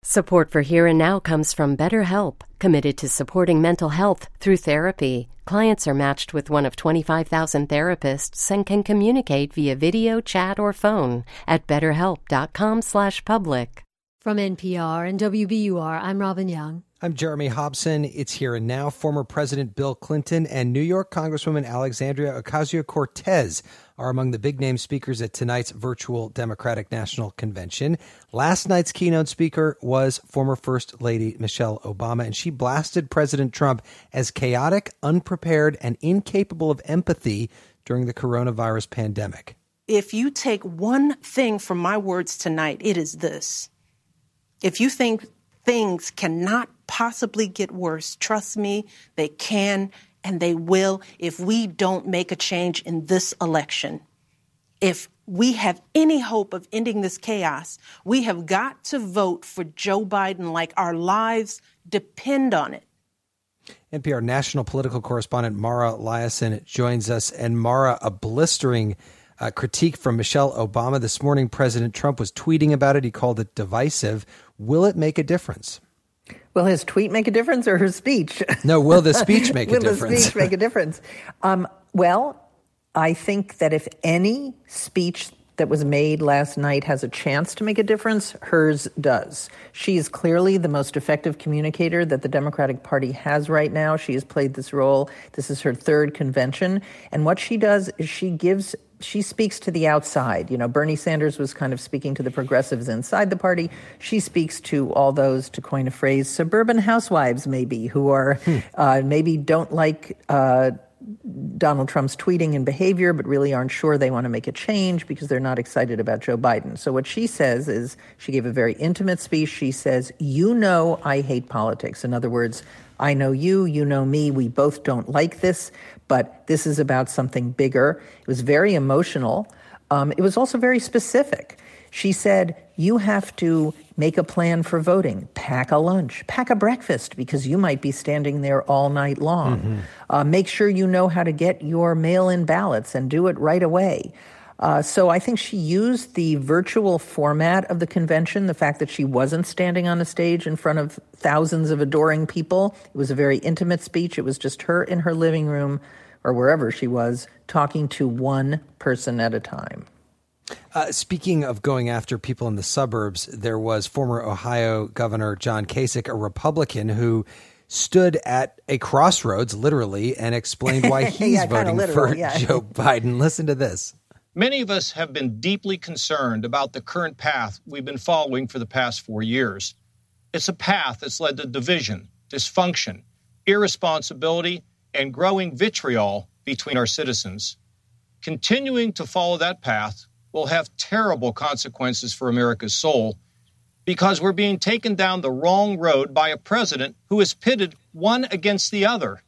Support for Here and Now comes from BetterHelp, committed to supporting mental health through therapy. Clients are matched with one of 25,000 therapists and can communicate via video, chat, or phone at betterhelp.com/public. From NPR and WBUR, I'm Robin Young. I'm Jeremy Hobson. It's Here and Now. Former President Bill Clinton and New York Congresswoman Alexandria Ocasio-Cortez are among the big-name speakers at tonight's virtual Democratic National Convention. Last night's keynote speaker was former First Lady Michelle Obama, and she blasted President Trump as chaotic, unprepared, and incapable of empathy during the coronavirus pandemic. If you take one thing from my words tonight, it is this. If you think things cannot possibly get worse, trust me, they can and they will if we don't make a change in this election. If we have any hope of ending this chaos, we have got to vote for Joe Biden like our lives depend on it. NPR national political correspondent Mara Liasson joins us. And Mara, a blistering critique from Michelle Obama. This morning, President Trump was tweeting about it. He called it divisive. Will it make a difference? Will his tweet make a difference or her speech? No, will the speech make a difference? Will the speech make a difference? Well, I think that if any speech that was made last night has a chance to make a difference, hers does. She is clearly the most effective communicator that the Democratic Party has right now. She has played this role. This is her third convention. And what she does is she speaks to the outside. You know, Bernie Sanders was kind of speaking to the progressives inside the party. She speaks to all those, to coin a phrase, suburban housewives maybe, who are maybe don't like Donald Trump's tweeting and behavior, but really aren't sure they want to make a change because they're not excited about Joe Biden. So what she says is, she gave a very intimate speech. She says, you know I hate politics. In other words, I know you, you know me, we both don't like this, but this is about something bigger. It was very emotional. It was also very specific. She said, you have to make a plan for voting, pack a lunch, pack a breakfast, because you might be standing there all night long. Make sure you know how to get your mail-in ballots and do it right away. So I think she used the virtual format of the convention, the fact that she wasn't standing on a stage in front of thousands of adoring people. It was a very intimate speech. It was just her in her living room or wherever she was talking to one person at a time. Speaking of going after people in the suburbs, there was former Ohio Governor John Kasich, a Republican, who stood at a crossroads, literally, and explained why he's voting for Joe Biden. Listen to this. Many of us have been deeply concerned about the current path we've been following for the past 4 years. It's a path that's led to division, dysfunction, irresponsibility, and growing vitriol between our citizens. Continuing to follow that path will have terrible consequences for America's soul because we're being taken down the wrong road by a president who is pitted one against the other.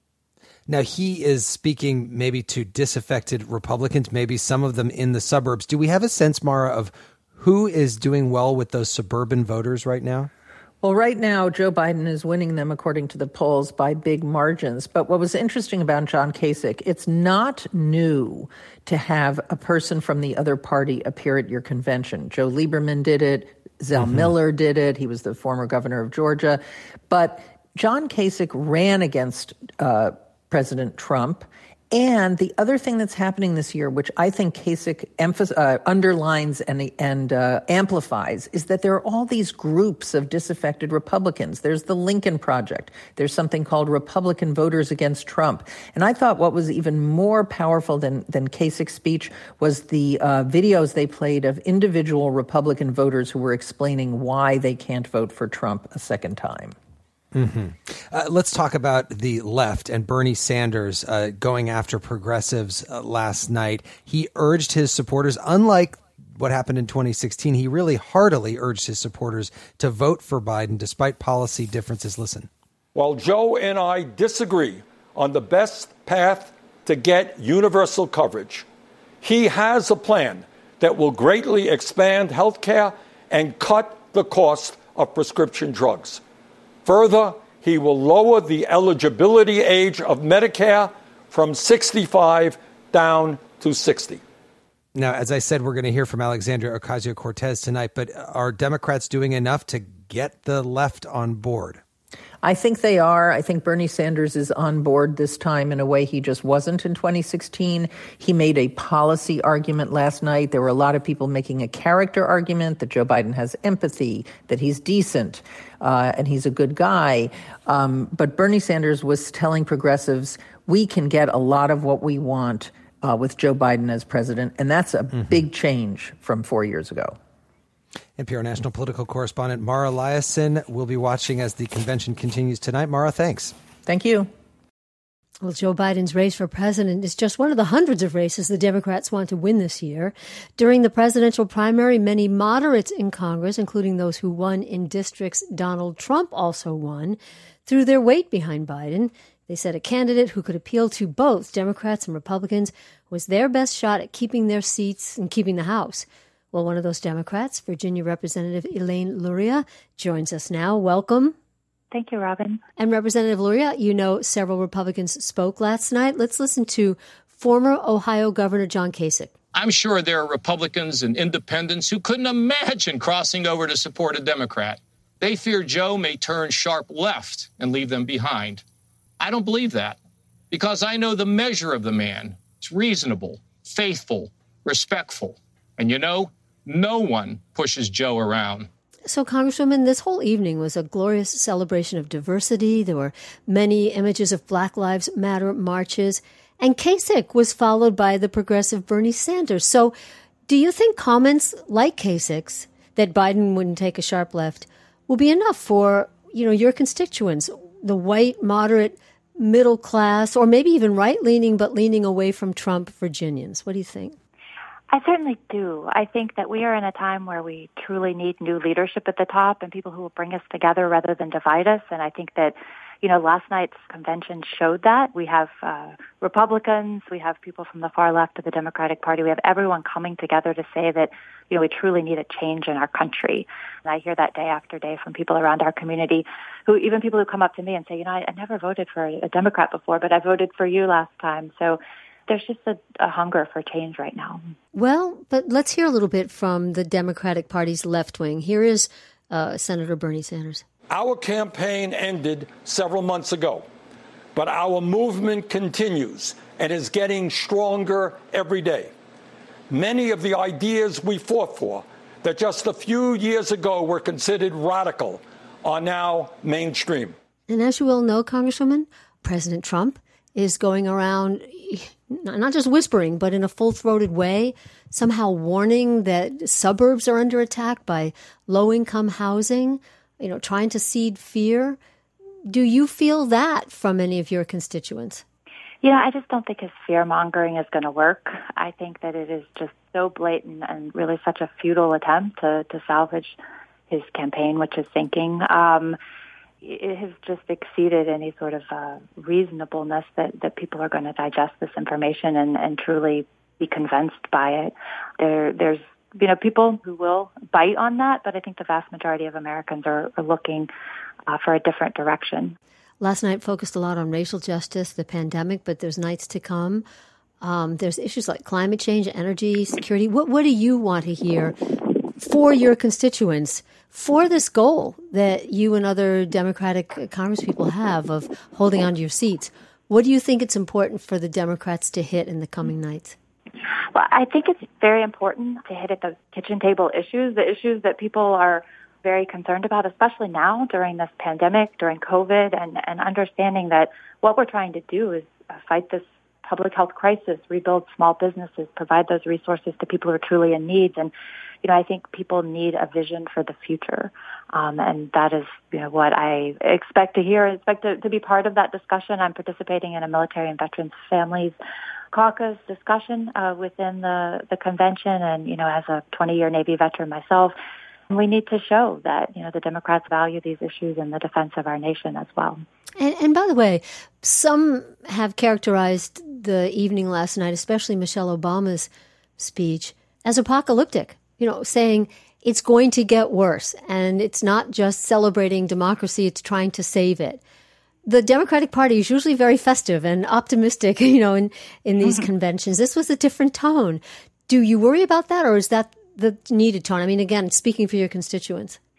Now, he is speaking maybe to disaffected Republicans, maybe some of them in the suburbs. Do we have a sense, Mara, of who is doing well with those suburban voters right now? Well, right now, Joe Biden is winning them, according to the polls, by big margins. But what was interesting about John Kasich, it's not new to have a person from the other party appear at your convention. Joe Lieberman did it. Zell Miller did it. He was the former governor of Georgia. But John Kasich ran against President Trump. And the other thing that's happening this year, which I think Kasich underlines and amplifies, is that there are all these groups of disaffected Republicans. There's the Lincoln Project. There's something called Republican Voters Against Trump. And I thought what was even more powerful than Kasich's speech was the videos they played of individual Republican voters who were explaining why they can't vote for Trump a second time. Let's talk about the left and Bernie Sanders going after progressives last night. He urged his supporters, unlike what happened in 2016, he really heartily urged his supporters to vote for Biden despite policy differences. Listen. While Joe and I disagree on the best path to get universal coverage, he has a plan that will greatly expand health care and cut the cost of prescription drugs. Further, he will lower the eligibility age of Medicare from 65 down to 60. Now, as I said, we're going to hear from Alexandria Ocasio-Cortez tonight, but are Democrats doing enough to get the left on board? I think they are. I think Bernie Sanders is on board this time in a way he just wasn't in 2016. He made a policy argument last night. There were a lot of people making a character argument that Joe Biden has empathy, that he's decent, and he's a good guy. But Bernie Sanders was telling progressives, we can get a lot of what we want with Joe Biden as president, and that's a big change from 4 years ago. NPR national political correspondent Mara Liasson will be watching as the convention continues tonight. Mara, thanks. Thank you. Well, Joe Biden's race for president is just one of the hundreds of races the Democrats want to win this year. During the presidential primary, many moderates in Congress, including those who won in districts Donald Trump also won, threw their weight behind Biden. They said a candidate who could appeal to both Democrats and Republicans was their best shot at keeping their seats and keeping the House. Well, one of those Democrats, Virginia Representative Elaine Luria, joins us now. Welcome. Thank you, Robin. And Representative Luria, you know several Republicans spoke last night. Let's listen to former Ohio Governor John Kasich. I'm sure there are Republicans and independents who couldn't imagine crossing over to support a Democrat. They fear Joe may turn sharp left and leave them behind. I don't believe that because I know the measure of the man. It's reasonable, faithful, respectful. And you know, no one pushes Joe around. So, Congresswoman, this whole evening was a glorious celebration of diversity. There were many images of Black Lives Matter marches. And Kasich was followed by the progressive Bernie Sanders. So do you think comments like Kasich's, that Biden wouldn't take a sharp left, will be enough for, your constituents, the white, moderate, middle class, or maybe even right-leaning but leaning away from Trump Virginians? What do you think? I certainly do. I think that we are in a time where we truly need new leadership at the top and people who will bring us together rather than divide us. And I think that, last night's convention showed that. We have Republicans, we have people from the far left of the Democratic Party. We have everyone coming together to say that, we truly need a change in our country. And I hear that day after day from people around our community, even people who come up to me and say, I never voted for a Democrat before, but I voted for you last time. So there's just a hunger for change right now. Well, but let's hear a little bit from the Democratic Party's left wing. Here is Senator Bernie Sanders. Our campaign ended several months ago, but our movement continues and is getting stronger every day. Many of the ideas we fought for that just a few years ago were considered radical are now mainstream. And as you all know, Congresswoman, President Trump is going around not just whispering, but in a full-throated way, somehow warning that suburbs are under attack by low-income housing, trying to seed fear. Do you feel that from any of your constituents? I just don't think his fear-mongering is going to work. I think that it is just so blatant and really such a futile attempt to salvage his campaign, which is sinking. It has just exceeded any sort of reasonableness that people are going to digest this information and truly be convinced by it. There's people who will bite on that, but I think the vast majority of Americans are looking for a different direction. Last night focused a lot on racial justice, the pandemic, but there's nights to come. There's issues like climate change, energy, security. What do you want to hear for your constituents for this goal that you and other Democratic congresspeople have of holding on to your seats? What do you think it's important for the Democrats to hit in the coming nights? Well, I think it's very important to hit at the kitchen table issues, the issues that people are very concerned about, especially now during this pandemic, during COVID, and understanding that what we're trying to do is fight this public health crisis, rebuild small businesses, provide those resources to people who are truly in need. And, I think people need a vision for the future. And that is, what I expect to hear. I expect to be part of that discussion. I'm participating in a military and veterans families caucus discussion within the convention. And, as a 20-year Navy veteran myself, we need to show that, the Democrats value these issues in the defense of our nation as well. And by the way, some have characterized the evening last night, especially Michelle Obama's speech, as apocalyptic, saying it's going to get worse. And it's not just celebrating democracy, it's trying to save it. The Democratic Party is usually very festive and optimistic, in these conventions. This was a different tone. Do you worry about that, or is that the needed tone? I mean, again, speaking for your constituents.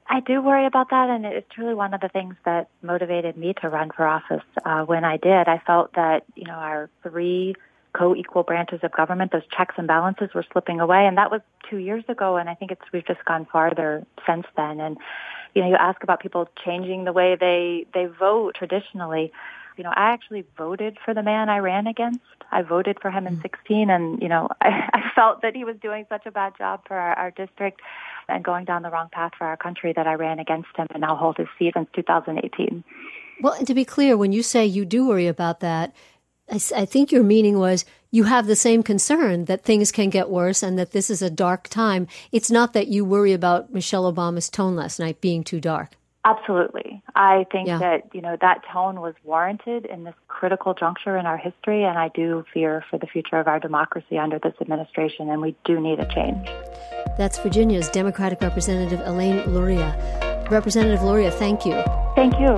I do worry about that, and it's truly one of the things that motivated me to run for office when I did. I felt that, our three co-equal branches of government, those checks and balances were slipping away, and that was 2 years ago, and I think we've just gone farther since then. And, you ask about people changing the way they vote traditionally. I actually voted for the man I ran against. I voted for him in 2016, and, I felt that he was doing such a bad job for our district and going down the wrong path for our country that I ran against him and now hold his seat since 2018. Well, and to be clear, when you say you do worry about that, I think your meaning was you have the same concern that things can get worse and that this is a dark time. It's not that you worry about Michelle Obama's tone last night being too dark. Absolutely. I think that, that tone was warranted in this critical juncture in our history, and I do fear for the future of our democracy under this administration, and we do need a change. That's Virginia's Democratic Representative Elaine Luria. Representative Luria, thank you. Thank you.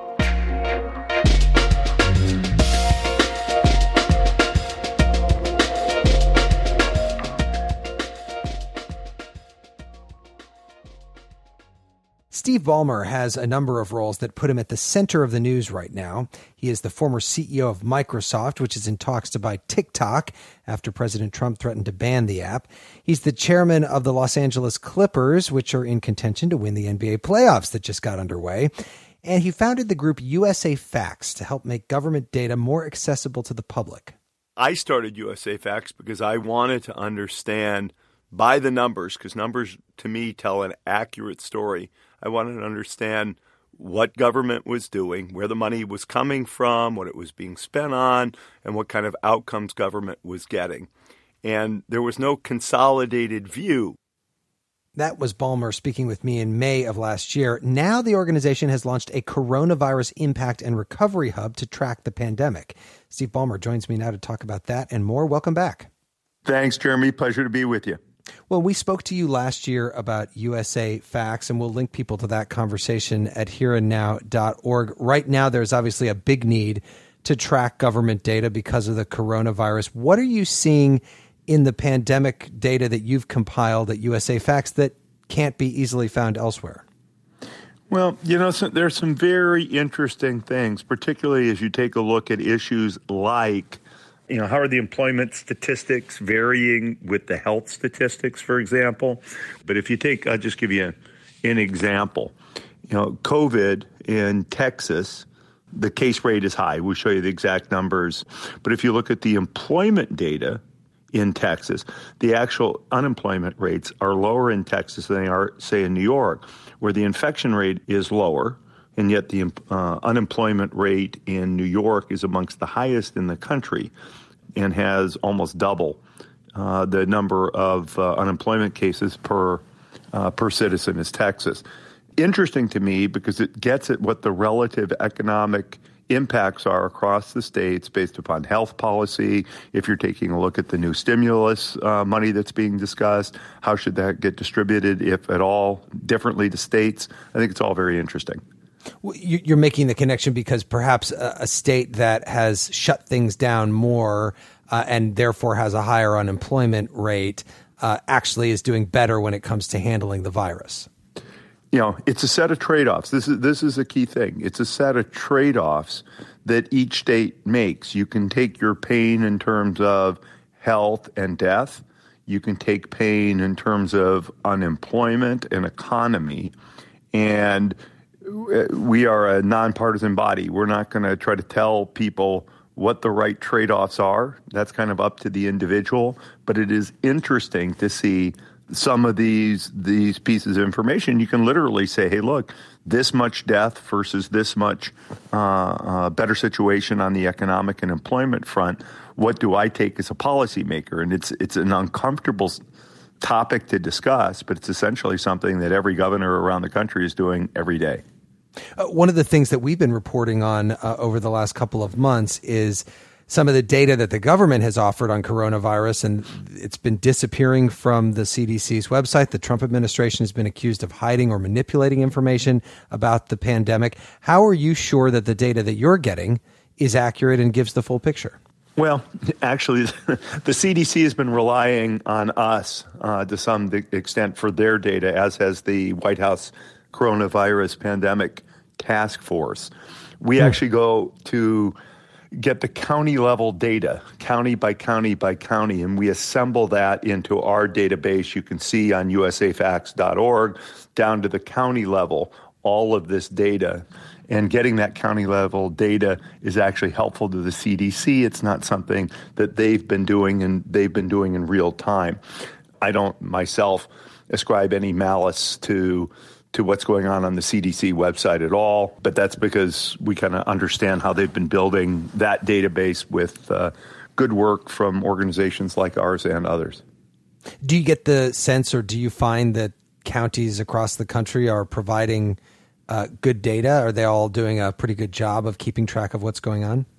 Steve Ballmer has a number of roles that put him at the center of the news right now. He is the former CEO of Microsoft, which is in talks to buy TikTok after President Trump threatened to ban the app. He's the chairman of the Los Angeles Clippers, which are in contention to win the NBA playoffs that just got underway. And he founded the group USA Facts to help make government data more accessible to the public. I started USA Facts because I wanted to understand by the numbers, because numbers to me tell an accurate story. I wanted to understand what government was doing, where the money was coming from, what it was being spent on, and what kind of outcomes government was getting. And there was no consolidated view. That was Ballmer speaking with me in May of last year. Now the organization has launched a coronavirus impact and recovery hub to track the pandemic. Steve Ballmer joins me now to talk about that and more. Welcome back. Thanks, Jeremy. Pleasure to be with you. Well, we spoke to you last year about USA Facts, and we'll link people to that conversation at hereandnow.org. Right now, there's obviously a big need to track government data because of the coronavirus. What are you seeing in the pandemic data that you've compiled at USA Facts that can't be easily found elsewhere? Well, there's some very interesting things, particularly as you take a look at issues like how are the employment statistics varying with the health statistics, for example? But if you I'll just give you an example. COVID in Texas, the case rate is high. We'll show you the exact numbers. But if you look at the employment data in Texas, the actual unemployment rates are lower in Texas than they are, say, in New York, where the infection rate is lower. And yet the unemployment rate in New York is amongst the highest in the country and has almost double the number of unemployment cases per citizen as Texas. Interesting to me because it gets at what the relative economic impacts are across the states based upon health policy. If you're taking a look at the new stimulus money that's being discussed, how should that get distributed, if at all, differently to states? I think it's all very interesting. You're making the connection because perhaps a state that has shut things down more and therefore has a higher unemployment rate actually is doing better when it comes to handling the virus. It's a set of trade-offs. This is a key thing. It's a set of trade-offs that each state makes. You can take your pain in terms of health and death. You can take pain in terms of unemployment and economy. And we are a nonpartisan body. We're not going to try to tell people what the right trade-offs are. That's kind of up to the individual. But it is interesting to see some of these pieces of information. You can literally say, hey, look, this much death versus this much better situation on the economic and employment front. What do I take as a policymaker? And it's an uncomfortable topic to discuss, but it's essentially something that every governor around the country is doing every day. One of the things that we've been reporting on over the last couple of months is some of the data that the government has offered on coronavirus, and it's been disappearing from the CDC's website. The Trump administration has been accused of hiding or manipulating information about the pandemic. How are you sure that the data that you're getting is accurate and gives the full picture? Well, actually, the CDC has been relying on us to some extent for their data, as has the White House coronavirus pandemic task force. We actually go to get the county level data, county by county by county, and we assemble that into our database. You can see on usafacts.org down to the county level all of this data. And getting that county level data is actually helpful to the CDC. It's not something that they've been doing in real time. I don't myself ascribe any malice to what's going on the CDC website at all, but that's because we kind of understand how they've been building that database with good work from organizations like ours and others. Do you get the sense, or do you find that counties across the country are providing good data? Are they all doing a pretty good job of keeping track of what's going on?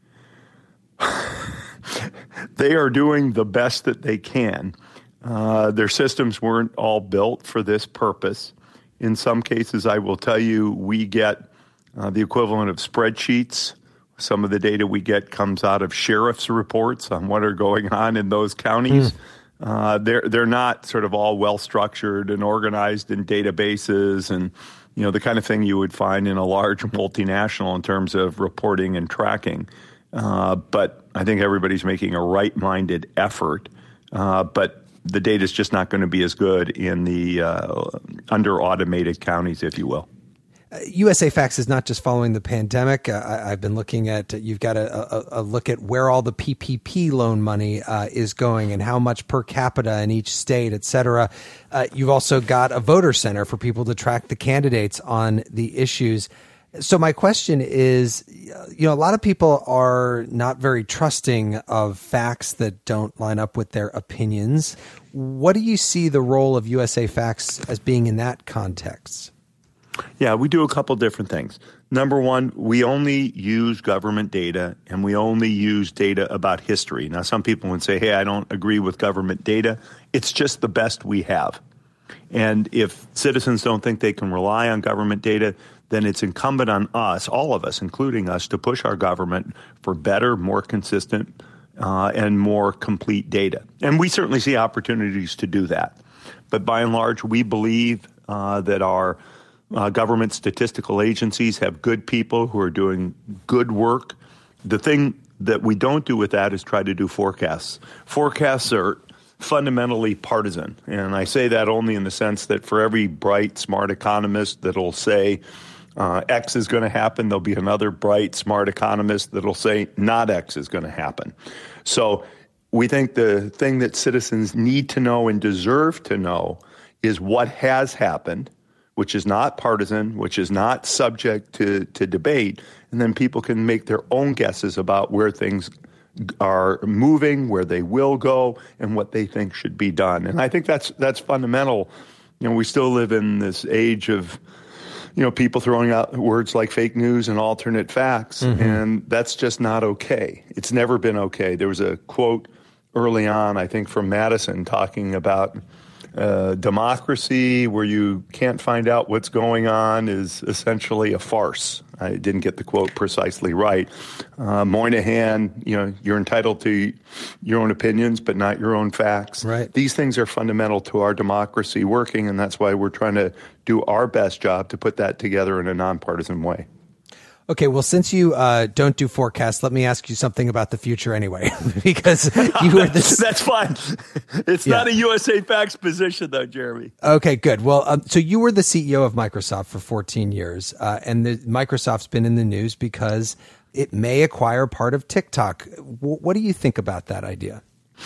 They are doing the best that they can. Their systems weren't all built for this purpose. In some cases, I will tell you, we get the equivalent of spreadsheets. Some of the data we get comes out of sheriff's reports on what are going on in those counties. They're not sort of all well-structured and organized in databases and, the kind of thing you would find in a large multinational in terms of reporting and tracking. But I think everybody's making a right-minded effort. But the data is just not going to be as good in the under-automated counties, if you will. USA Facts is not just following the pandemic. I've been looking at, you've got a look at where all the PPP loan money is going and how much per capita in each state, et cetera. You've also got a voter center for people to track the candidates on the issues. So my question is, a lot of people are not very trusting of facts that don't line up with their opinions. What do you see the role of USA Facts as being in that context? Yeah, we do a couple different things. Number one, we only use government data, and we only use data about history. Now, some people would say, hey, I don't agree with government data. It's just the best we have. And if citizens don't think they can rely on government data, then it's incumbent on us, all of us, including us, to push our government for better, more consistent, and more complete data. And we certainly see opportunities to do that. But by and large, we believe that our government statistical agencies have good people who are doing good work. The thing that we don't do with that is try to do forecasts. Forecasts are fundamentally partisan. And I say that only in the sense that for every bright, smart economist that'll say X is going to happen, there'll be another bright, smart economist that'll say not X is going to happen. So we think the thing that citizens need to know and deserve to know is what has happened, which is not partisan, which is not subject to debate, and then people can make their own guesses about where things are moving, where they will go, and what they think should be done. And I think that's fundamental. We still live in this age of people throwing out words like fake news and alternate facts, and that's just not okay. It's never been okay. There was a quote early on, I think, from Madison talking about democracy where you can't find out what's going on is essentially a farce. I didn't get the quote precisely right. Moynihan, you're entitled to your own opinions, but not your own facts. Right. These things are fundamental to our democracy working, and that's why we're trying to do our best job to put that together in a nonpartisan way. Okay, well, since you don't do forecasts, let me ask you something about the future anyway, because you were this. That's fine. It's not a USA Facts position, though, Jeremy. Okay, good. Well, so you were the CEO of Microsoft for 14 years, and Microsoft's been in the news because it may acquire part of TikTok. What do you think about that idea?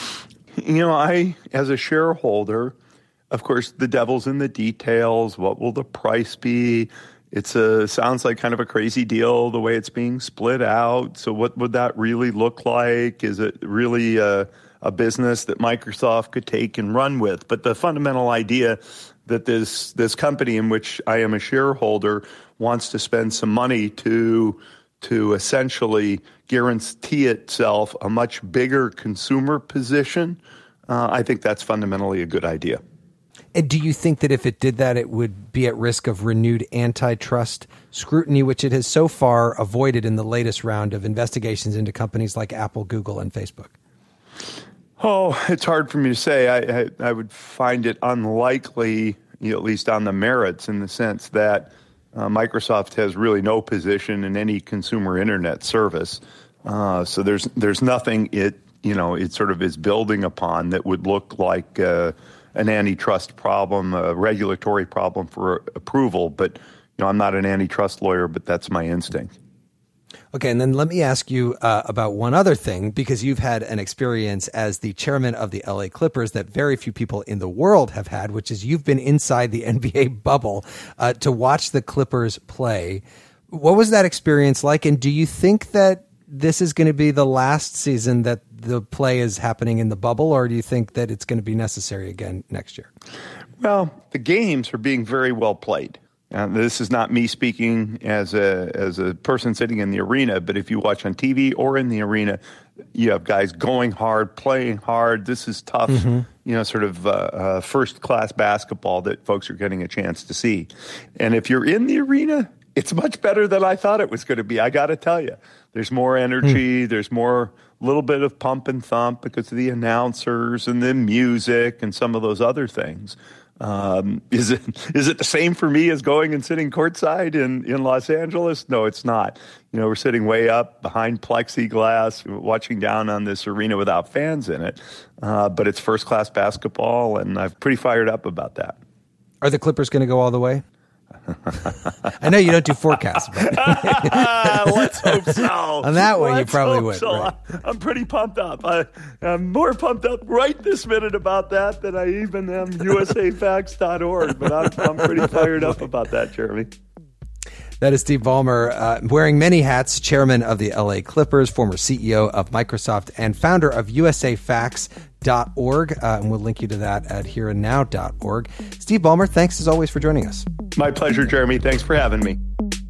I, as a shareholder, of course, the devil's in the details. What will the price be? It sounds like kind of a crazy deal, the way it's being split out. So what would that really look like? Is it really a business that Microsoft could take and run with? But the fundamental idea that this company in which I am a shareholder wants to spend some money to essentially guarantee itself a much bigger consumer position, I think that's fundamentally a good idea. And do you think that if it did that, it would be at risk of renewed antitrust scrutiny, which it has so far avoided in the latest round of investigations into companies like Apple, Google, and Facebook? Oh, it's hard for me to say. I would find it unlikely. at least on the merits, in the sense that Microsoft has really no position in any consumer internet service. So there's nothing it sort of is building upon that would look like an antitrust problem, a regulatory problem for approval. But I'm not an antitrust lawyer, but that's my instinct. Okay, and then let me ask you about one other thing, because you've had an experience as the chairman of the LA Clippers that very few people in the world have had, which is you've been inside the NBA bubble to watch the Clippers play. What was that experience like? And do you think that this is going to be the last season that the play is happening in the bubble, or do you think that it's going to be necessary again next year? Well, the games are being very well played. This is not me speaking as a person sitting in the arena, but if you watch on TV or in the arena, you have guys going hard, playing hard. This is tough, sort of first-class basketball that folks are getting a chance to see. And if you're in the arena, it's much better than I thought it was going to be. I got to tell you, there's more energy. There's more little bit of pump and thump because of the announcers and the music and some of those other things. Is it the same for me as going and sitting courtside in Los Angeles? No, it's not. We're sitting way up behind plexiglass, watching down on this arena without fans in it. But it's first-class basketball, and I'm pretty fired up about that. Are the Clippers going to go all the way? I know you don't do forecasts, but let's hope so. On that one, you probably would. So. Right? I'm pretty pumped up. I'm more pumped up right this minute about that than I even am USAFacts.org. But I'm pretty fired up about that, Jeremy. That is Steve Ballmer, wearing many hats, chairman of the LA Clippers, former CEO of Microsoft, and founder of USAFacts.org. And we'll link you to that at hereandnow.org. Steve Ballmer, thanks as always for joining us. My pleasure, Jeremy. Thanks for having me.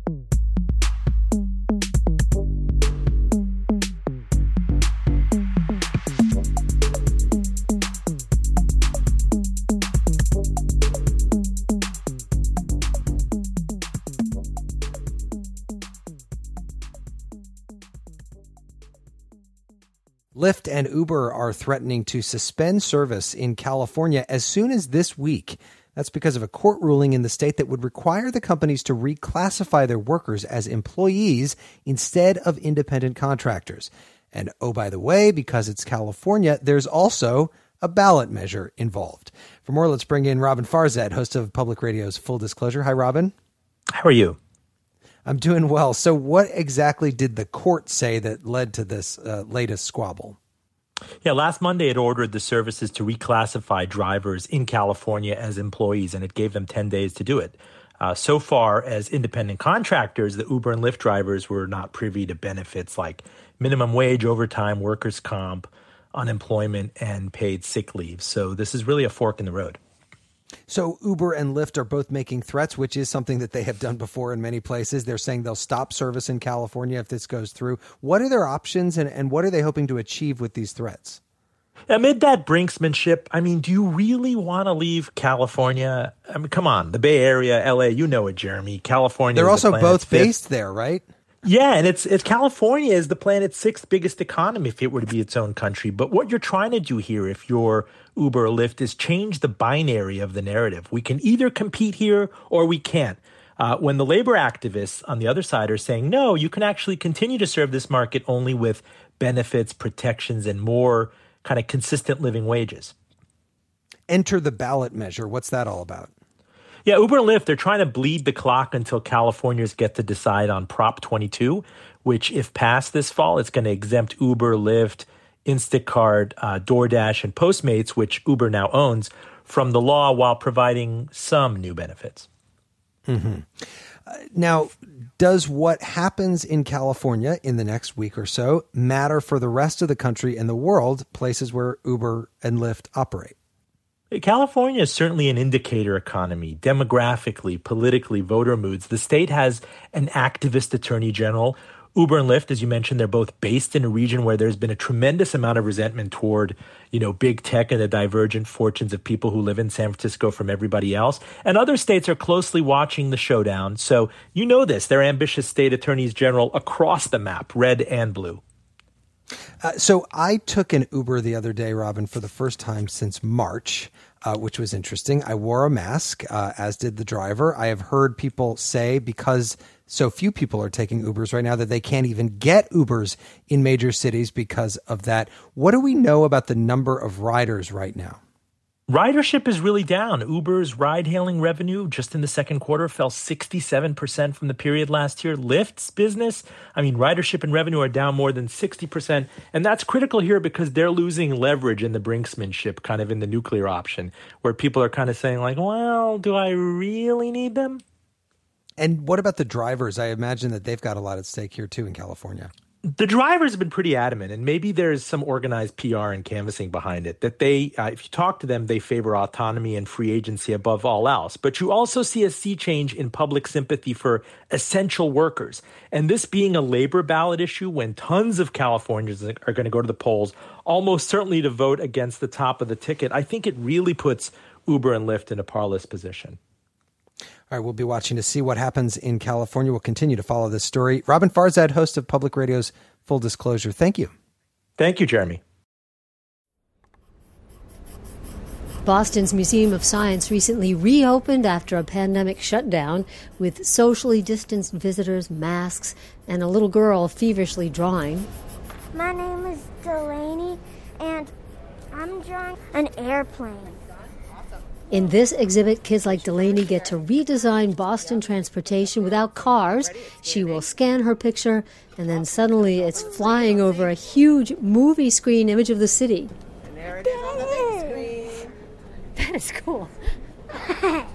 Lyft and Uber are threatening to suspend service in California as soon as this week. That's because of a court ruling in the state that would require the companies to reclassify their workers as employees instead of independent contractors. And oh, by the way, because it's California, there's also a ballot measure involved. For more, let's bring in Robin Farzad, host of Public Radio's Full Disclosure. Hi, Robin. How are you? I'm doing well. So what exactly did the court say that led to this latest squabble? Yeah, last Monday it ordered the services to reclassify drivers in California as employees, and it gave them 10 days to do it. So far as independent contractors, the Uber and Lyft drivers were not privy to benefits like minimum wage, overtime, workers' comp, unemployment, and paid sick leave. So this is really a fork in the road. So Uber and Lyft are both making threats, which is something that they have done before in many places. They're saying they'll stop service in California if this goes through. What are their options, and what are they hoping to achieve with these threats? Amid that brinksmanship, do you really want to leave California? Come on, the Bay Area, LA, you know it, Jeremy. California. They're also both based there, right? Yeah, and it's California is the planet's sixth biggest economy if it were to be its own country. But what you're trying to do here, if you're Uber or Lyft, is change the binary of the narrative. We can either compete here or we can't. When the labor activists on the other side are saying, no, you can actually continue to serve this market only with benefits, protections, and more kind of consistent living wages. Enter the ballot measure. What's that all about? Yeah, Uber and Lyft, they're trying to bleed the clock until Californians get to decide on Prop 22, which, if passed this fall, it's going to exempt Uber, Lyft, Instacart, DoorDash, and Postmates, which Uber now owns, from the law while providing some new benefits. Mm-hmm. Now, does what happens in California in the next week or so matter for the rest of the country and the world, places where Uber and Lyft operate? California is certainly an indicator economy, demographically, politically, voter moods. The state has an activist attorney general. Uber and Lyft, as you mentioned, they're both based in a region where there's been a tremendous amount of resentment toward, big tech and the divergent fortunes of people who live in San Francisco from everybody else. And other states are closely watching the showdown. So you know this, they're ambitious state attorneys general across the map, red and blue. So I took an Uber the other day, Robin, for the first time since March. which was interesting. I wore a mask, as did the driver. I have heard people say, because so few people are taking Ubers right now, that they can't even get Ubers in major cities because of that. What do we know about the number of riders right now? Ridership is really down. Uber's ride-hailing revenue just in the second quarter fell 67% from the period last year. Lyft's business, ridership and revenue are down more than 60%. And that's critical here because they're losing leverage in the brinksmanship, kind of in the nuclear option, where people are kind of saying like, well, do I really need them? And what about the drivers? I imagine that they've got a lot at stake here, too, in California. The drivers have been pretty adamant, and maybe there's some organized PR and canvassing behind it, that they, if you talk to them, they favor autonomy and free agency above all else. But you also see a sea change in public sympathy for essential workers. And this being a labor ballot issue, when tons of Californians are going to go to the polls, almost certainly to vote against the top of the ticket, I think it really puts Uber and Lyft in a parlous position. All right, we'll be watching to see what happens in California. We'll continue to follow this story. Robin Farzad, host of Public Radio's Full Disclosure. Thank you. Thank you, Jeremy. Boston's Museum of Science recently reopened after a pandemic shutdown with socially distanced visitors, masks, and a little girl feverishly drawing. My name is Delaney, and I'm drawing an airplane. In this exhibit, kids like Delaney get to redesign Boston transportation without cars. She will scan her picture, and then suddenly it's flying over a huge movie screen image of the city. And there it is on the big screen. That is cool. The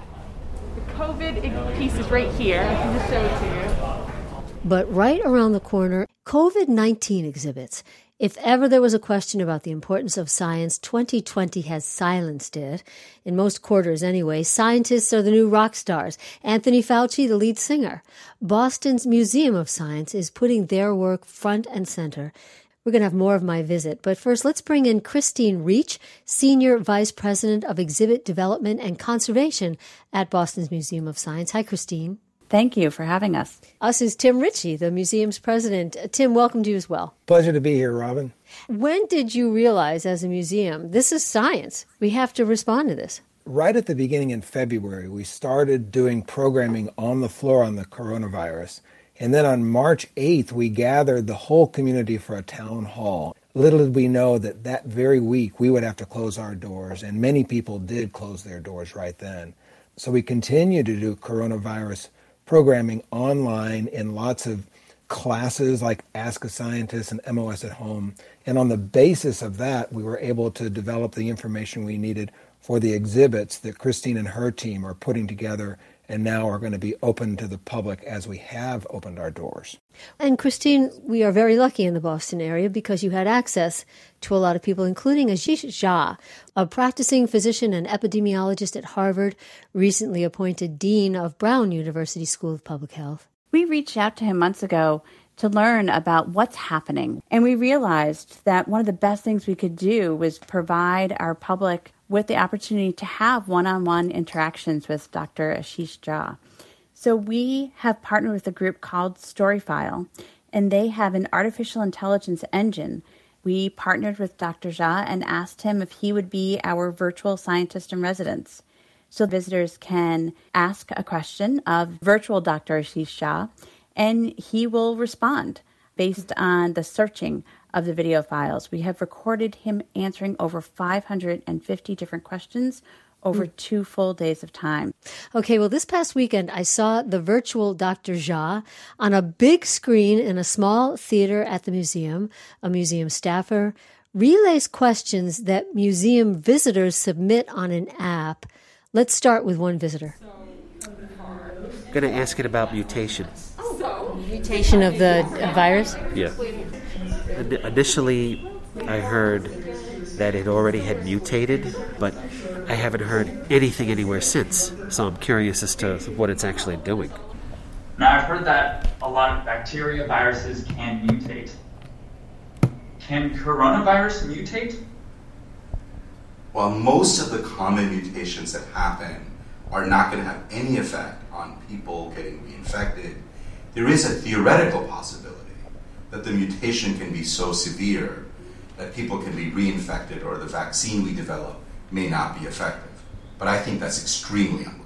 COVID piece is right here. I can just show it to you. But right around the corner, COVID-19 exhibits. If ever there was a question about the importance of science, 2020 has silenced it. In most quarters anyway, scientists are the new rock stars. Anthony Fauci, the lead singer. Boston's Museum of Science is putting their work front and center. We're going to have more of my visit, but first let's bring in Christine Reach, Senior Vice President of Exhibit Development and Conservation at Boston's Museum of Science. Hi, Christine. Thank you for having us. Us is Tim Ritchie, the museum's president. Tim, welcome to you as well. Pleasure to be here, Robin. When did you realize as a museum, this is science, we have to respond to this? Right at the beginning in February, we started doing programming on the floor on the coronavirus. And then on March 8th, we gathered the whole community for a town hall. Little did we know that that very week we would have to close our doors, and many people did close their doors right then. So we continued to do coronavirus programming online in lots of classes like Ask a Scientist and MOS at Home. And on the basis of that, we were able to develop the information we needed for the exhibits that Christine and her team are putting together and now are going to be open to the public as we have opened our doors. And Christine, we are very lucky in the Boston area because you had access to a lot of people, including Ashish Jha, a practicing physician and epidemiologist at Harvard, recently appointed dean of Brown University School of Public Health. We reached out to him months ago to learn about what's happening, and we realized that one of the best things we could do was provide our public with the opportunity to have one-on-one interactions with Dr. Ashish Jha. So we have partnered with a group called Storyfile, and they have an artificial intelligence engine. We partnered with Dr. Jha and asked him if he would be our virtual scientist in residence. So visitors can ask a question of virtual Dr. Ashish Jha, and he will respond based on the searching of the video files. We have recorded him answering over 550 different questions over 2 full days of time. Okay, well, this past weekend, I saw the virtual Dr. Jha on a big screen in a small theater at the museum. A museum staffer relays questions that museum visitors submit on an app. Let's start with one visitor. I'm going to ask it about mutation. Mutation of the virus? Yeah. Initially, I heard that it already had mutated, but I haven't heard anything anywhere since. So I'm curious as to what it's actually doing. Now, I've heard that a lot of bacteria, viruses can mutate. Can coronavirus mutate? While most of the common mutations that happen are not going to have any effect on people getting reinfected, there is a theoretical possibility that the mutation can be so severe that people can be reinfected or the vaccine we develop may not be effective. but I think that's extremely unlikely.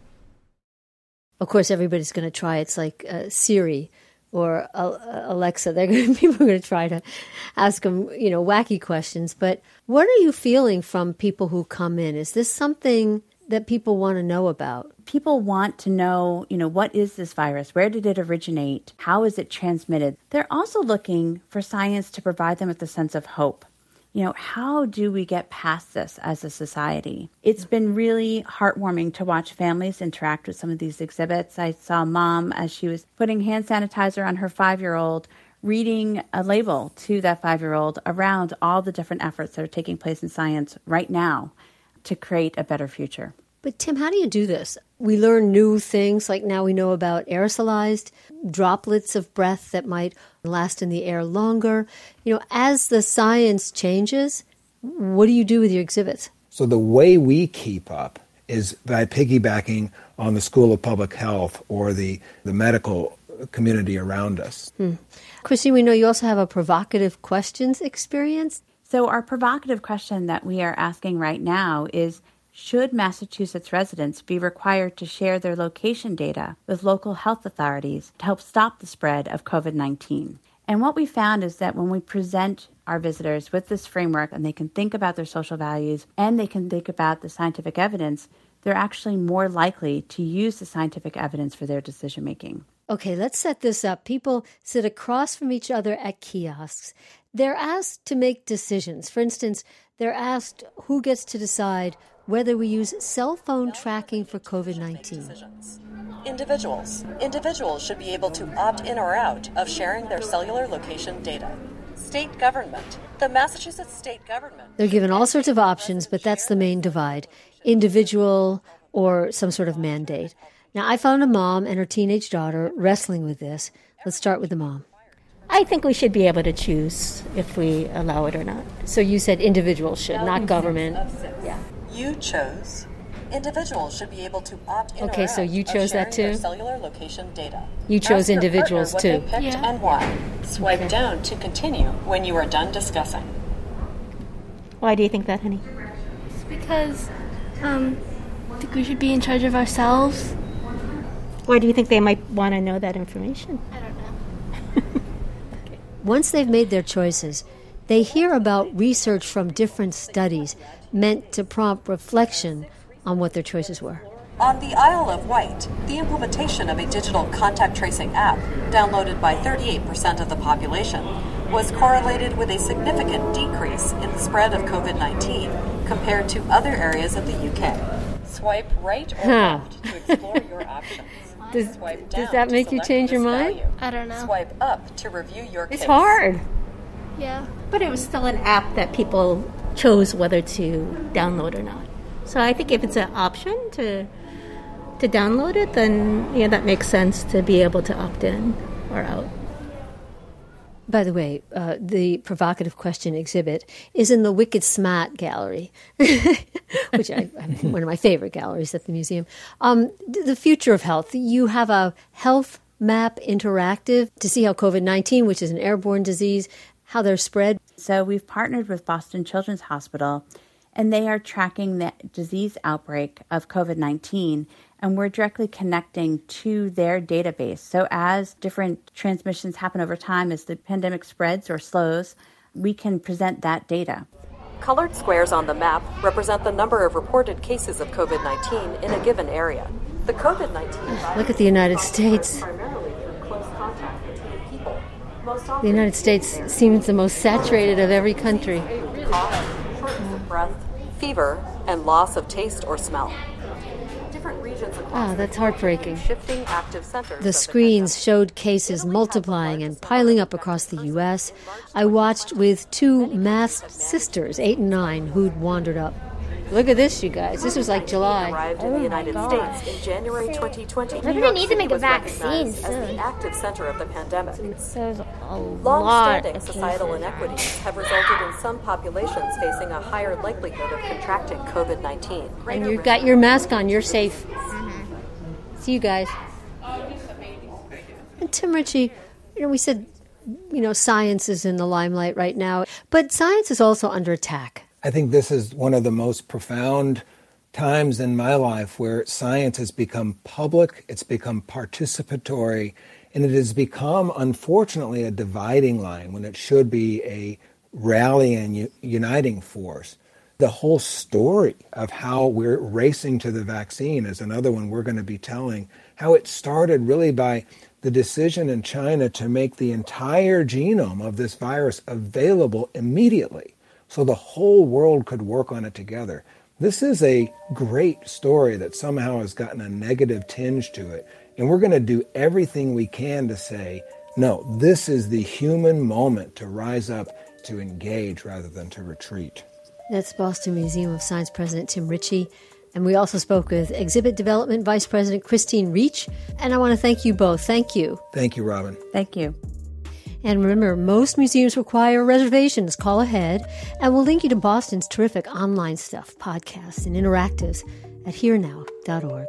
Of course, everybody's going to try. It's like Siri or Alexa. People are going to try to ask them, wacky questions. But what are you feeling from people who come in? Is this something that people want to know about? People want to know, what is this virus? Where did it originate? How is it transmitted? They're also looking for science to provide them with a sense of hope. How do we get past this as a society? It's been really heartwarming to watch families interact with some of these exhibits. I saw Mom, as she was putting hand sanitizer on her 5-year-old, reading a label to that 5-year-old around all the different efforts that are taking place in science right now to create a better future. But Tim, how do you do this? We learn new things, like now we know about aerosolized droplets of breath that might last in the air longer. As the science changes, what do you do with your exhibits? So the way we keep up is by piggybacking on the School of Public Health or the medical community around us. Christine, we know you also have a provocative questions experience. So our provocative question that we are asking right now is, should Massachusetts residents be required to share their location data with local health authorities to help stop the spread of COVID-19? And what we found is that when we present our visitors with this framework and they can think about their social values and they can think about the scientific evidence, they're actually more likely to use the scientific evidence for their decision making. Okay, let's set this up. People sit across from each other at kiosks. They're asked to make decisions. For instance, they're asked who gets to decide whether we use cell phone tracking for COVID-19. Individuals should be able to opt in or out of sharing their cellular location data. State government. The Massachusetts state government. They're given all sorts of options, but that's the main divide. Individual or some sort of mandate. Now, I found a mom and her teenage daughter wrestling with this. Let's start with the mom. I think we should be able to choose if we allow it or not. So you said individuals should, not government. Yeah. You chose. Individuals should be able to opt in okay, or so out you chose that too? their cellular location data. You chose individuals too. too. They picked and why. Swipe down to continue when you are done discussing. Why do you think that, honey? It's because I think we should be in charge of ourselves. Why do you think they might want to know that information? I don't know. Once they've made their choices, they hear about research from different studies meant to prompt reflection on what their choices were. On the Isle of Wight, the implementation of a digital contact tracing app, downloaded by 38% of the population, was correlated with a significant decrease in the spread of COVID-19 compared to other areas of the UK. Swipe right or left to explore your options. Does that make you change your mind? I don't know. Swipe up to review your case. It's hard. Yeah. But it was still an app that people chose whether to download or not. So I think if it's an option to download it, then that makes sense to be able to opt in or out. By the way, the provocative question exhibit is in the Wicked Smart Gallery, which one of my favorite galleries at the museum. The future of health. You have a health map interactive to see how COVID-19, which is an airborne disease, how they're spread. So we've partnered with Boston Children's Hospital, and they are tracking the disease outbreak of COVID-19, and we're directly connecting to their database. So as different transmissions happen over time, as the pandemic spreads or slows, we can present that data. Colored squares on the map represent the number of reported cases of COVID-19 in a given area. The COVID-19 Look at the United States. primarily through close contact between people. The United States seems the most saturated of every country. Cough, shortness of breath, fever, and loss of taste or smell. Different regions across that's heartbreaking. shifting active centers. The screens showed cases multiplying and piling up across the U.S. I watched with two masked sisters, 8 and 9, who'd wandered up. Look at this, you guys. This was like July. Arrived in the United States in January 2020. Maybe they need to make a vaccine As soon. the active center of the pandemic. There's a lot Long-standing of societal cases. inequities have resulted in some populations facing a higher likelihood of contracting COVID-19. And you've got your mask on. You're safe. See you guys. And Tim Ritchie, we said, science is in the limelight right now, but science is also under attack. I think this is one of the most profound times in my life where science has become public, it's become participatory, and it has become, unfortunately, a dividing line when it should be a rallying, uniting force. The whole story of how we're racing to the vaccine is another one we're going to be telling, how it started really by the decision in China to make the entire genome of this virus available immediately so the whole world could work on it together. This is a great story that somehow has gotten a negative tinge to it. And we're going to do everything we can to say, no, this is the human moment to rise up, to engage rather than to retreat. That's Boston Museum of Science President Tim Ritchie. And we also spoke with Exhibit Development Vice President Christine Reach. And I want to thank you both. Thank you. Thank you, Robin. Thank you. And remember, most museums require reservations. Call ahead. And we'll link you to Boston's terrific online stuff, podcasts, and interactives at herenow.org.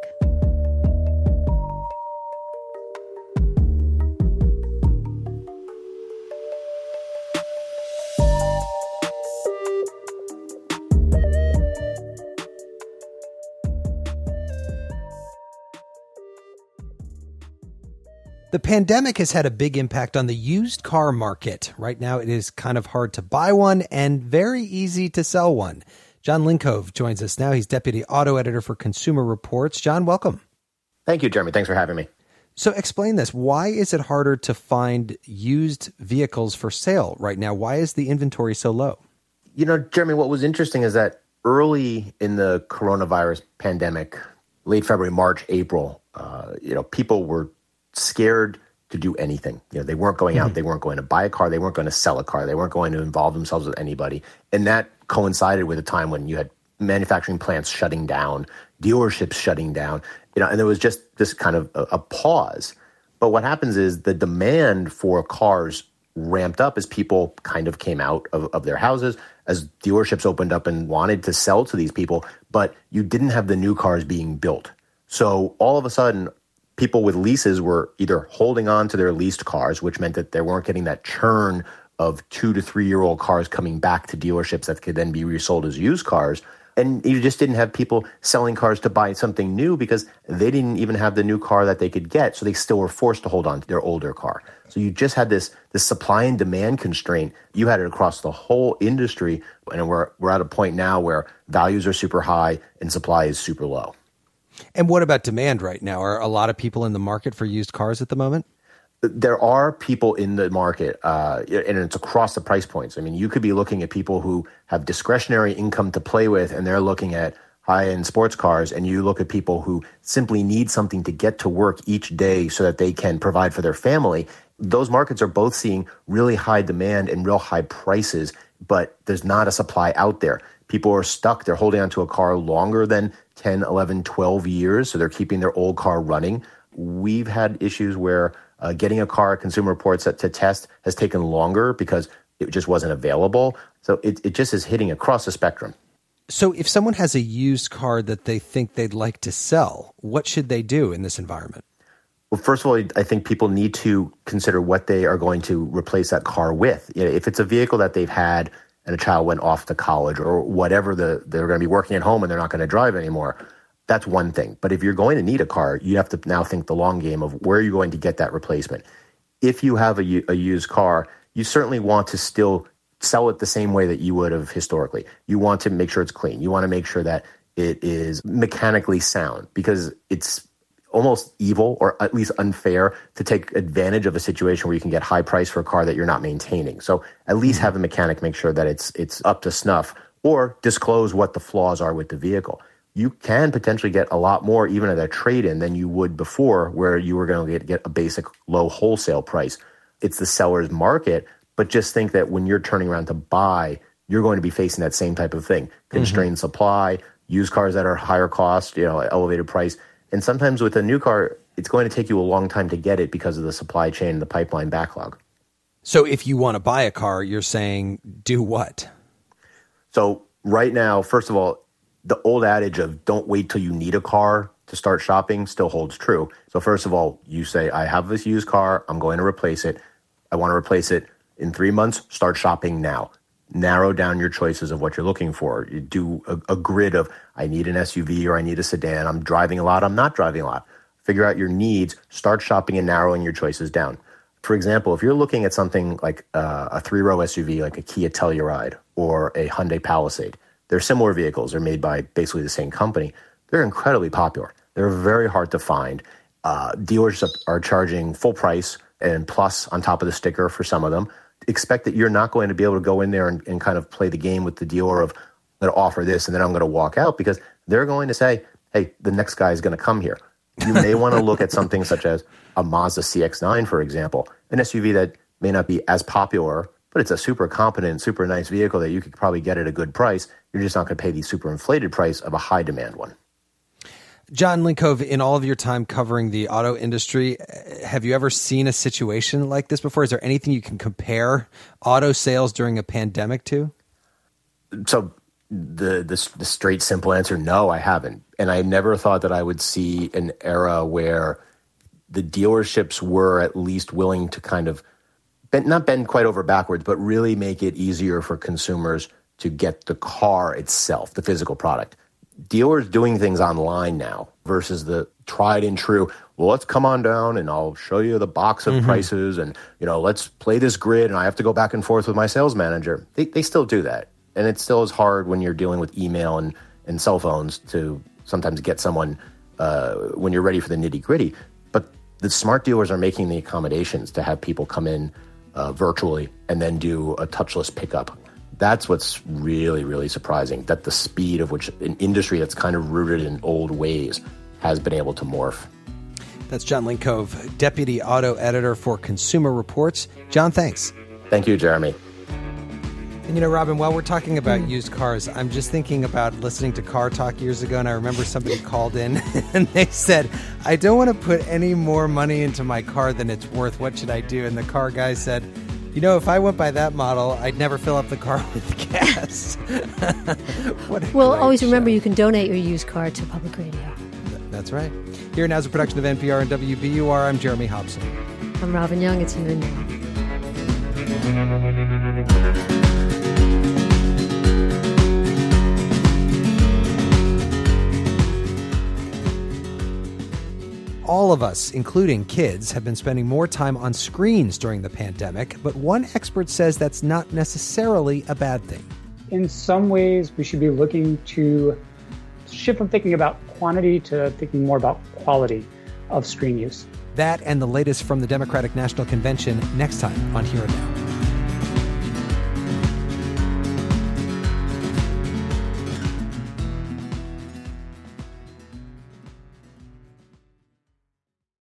The pandemic has had a big impact on the used car market. Right now, it is kind of hard to buy one and very easy to sell one. John Linkove joins us now. He's Deputy Auto Editor for Consumer Reports. John, welcome. Thank you, Jeremy. Thanks for having me. So explain this. Why is it harder to find used vehicles for sale right now? Why is the inventory so low? You know, Jeremy, what was interesting is that early in the coronavirus pandemic, late February, March, April, people were scared to do anything. They weren't going out. They weren't going to buy a car. They weren't going to sell a car. They weren't going to involve themselves with anybody. And that coincided with a time when you had manufacturing plants shutting down, dealerships shutting down, and there was just this kind of a pause. But what happens is the demand for cars ramped up as people kind of came out of their houses, as dealerships opened up and wanted to sell to these people, but you didn't have the new cars being built. So all of a sudden, people with leases were either holding on to their leased cars, which meant that they weren't getting that churn of 2 to 3 year old cars coming back to dealerships that could then be resold as used cars. And you just didn't have people selling cars to buy something new because they didn't even have the new car that they could get. So they still were forced to hold on to their older car. So you just had this supply and demand constraint. You had it across the whole industry. And we're at a point now where values are super high and supply is super low. And what about demand right now? Are a lot of people in the market for used cars at the moment? There are people in the market, and it's across the price points. I mean, you could be looking at people who have discretionary income to play with, and they're looking at high-end sports cars, and you look at people who simply need something to get to work each day so that they can provide for their family. Those markets are both seeing really high demand and real high prices, but there's not a supply out there. People are stuck. They're holding onto a car longer than 10, 11, 12 years, so they're keeping their old car running. We've had issues where getting a car at Consumer Reports to test has taken longer because it just wasn't available. So it just is hitting across the spectrum. So if someone has a used car that they think they'd like to sell, what should they do in this environment? Well, first of all, I think people need to consider what they are going to replace that car with. If it's a vehicle that they've had and a child went off to college or whatever, they're going to be working at home and they're not going to drive anymore, that's one thing. But if you're going to need a car, you have to now think the long game of where you're going to get that replacement. If you have a used car, you certainly want to still sell it the same way that you would have historically. You want to make sure it's clean. You want to make sure that it is mechanically sound, because it's almost evil or at least unfair to take advantage of a situation where you can get high price for a car that you're not maintaining. So at least have a mechanic make sure that it's up to snuff, or disclose what the flaws are with the vehicle. You can potentially get a lot more even at a trade-in than you would before, where you were going to get a basic low wholesale price. It's the seller's market, but just think that when you're turning around to buy, you're going to be facing that same type of thing. Constrained supply, used cars that are higher cost, elevated price. And sometimes with a new car, it's going to take you a long time to get it because of the supply chain and the pipeline backlog. So if you want to buy a car, you're saying do what? So right now, first of all, the old adage of don't wait till you need a car to start shopping still holds true. So first of all, you say, I have this used car, I'm going to replace it. I want to replace it in 3 months, start shopping now. narrow down your choices of what you're looking for. You do a grid of, I need an SUV or I need a sedan. I'm driving a lot. I'm not driving a lot. Figure out your needs. Start shopping and narrowing your choices down. For example, if you're looking at something like a 3-row SUV, like a Kia Telluride or a Hyundai Palisade, they're similar vehicles. They're made by basically the same company. They're incredibly popular. They're very hard to find. Dealers are charging full price and plus on top of the sticker for some of them. Expect that you're not going to be able to go in there and kind of play the game with the dealer of, I'm going to offer this and then I'm going to walk out, because they're going to say, hey, the next guy is going to come here. You may want to look at something such as a Mazda CX-9, for example, an SUV that may not be as popular, but it's a super competent, super nice vehicle that you could probably get at a good price. You're just not going to pay the super inflated price of a high demand one. John Linkove, in all of your time covering the auto industry, have you ever seen a situation like this before? Is there anything you can compare auto sales during a pandemic to? So the straight, simple answer, no, I haven't. And I never thought that I would see an era where the dealerships were at least willing to kind of not bend quite over backwards, but really make it easier for consumers to get the car itself, the physical product. Dealers doing things online now versus the tried and true, well, let's come on down and I'll show you the box of prices and, let's play this grid and I have to go back and forth with my sales manager. They still do that. And it still is hard when you're dealing with email and cell phones to sometimes get someone when you're ready for the nitty gritty. But the smart dealers are making the accommodations to have people come in virtually and then do a touchless pickup. That's what's really, really surprising, that the speed of which an industry that's kind of rooted in old ways has been able to morph. That's John Linkove, Deputy Auto Editor for Consumer Reports. John, thanks. Thank you, Jeremy. And Robin, while we're talking about used cars, I'm just thinking about listening to Car Talk years ago, and I remember somebody called in and they said, I don't want to put any more money into my car than it's worth. What should I do? And the car guy said, if I went by that model, I'd never fill up the car with gas. Well, always remember you can donate your used car to Public Radio. That's right. Here Now is a production of NPR and WBUR. I'm Jeremy Hobson. I'm Robin Young. It's Here and Now. All of us, including kids, have been spending more time on screens during the pandemic, but one expert says that's not necessarily a bad thing. In some ways, we should be looking to shift from thinking about quantity to thinking more about quality of screen use. That and the latest from the Democratic National Convention next time on Here and Now.